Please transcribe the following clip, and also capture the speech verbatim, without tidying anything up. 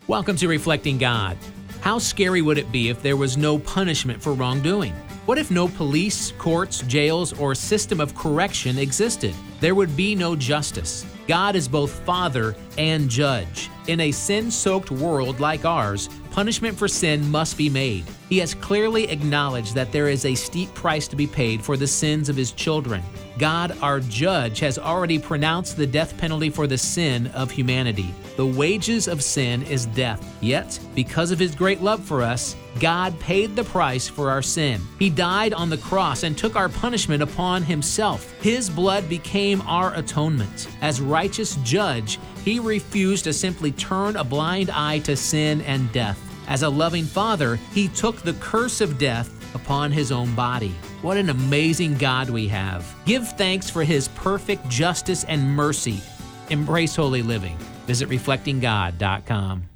Welcome to Reflecting God. How scary would it be if there was no punishment for wrongdoing? What if no police, courts, jails, or system of correction existed? There would be no justice. God is both Father and Judge. In a sin-soaked world like ours, punishment for sin must be made. He has clearly acknowledged that there is a steep price to be paid for the sins of His children. God, our Judge, has already pronounced the death penalty for the sin of humanity. The wages of sin is death. Yet, because of His great love for us, God paid the price for our sin. He died on the cross and took our punishment upon Himself. His blood became our atonement. As righteous Judge, He refused to simply turn a blind eye to sin and death. As a loving Father, He took the curse of death upon His own body. What an amazing God we have. Give thanks for His perfect justice and mercy. Embrace holy living. Visit reflecting god dot com.